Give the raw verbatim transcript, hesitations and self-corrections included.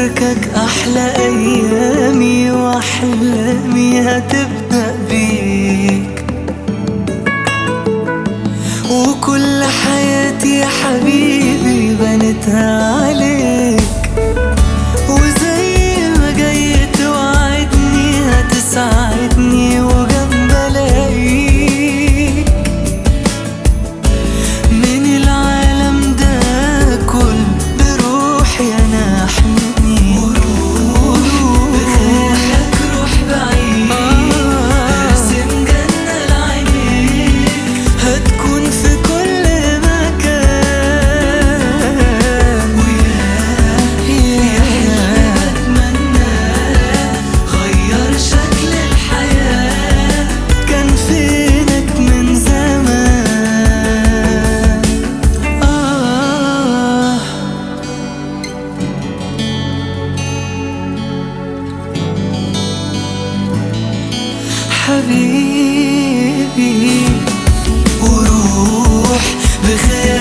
فكك أحلى أيامي وأحلامي هتبدأ بيك، وكل حياتي يا حبيبي بنتها عليك. وزي ما جاي توعدني هتساعدني وجنب الاقيك، من العالم ده كل بروحي انا احميك. وروح بخيالك روح بعيد، ارسم جنة لعينيك، هتكون في كل مكان. وياه يا حلم بتمناه غير شكل الحياة، كان فينك من زمان. آه حبيبي، وروح بخيالك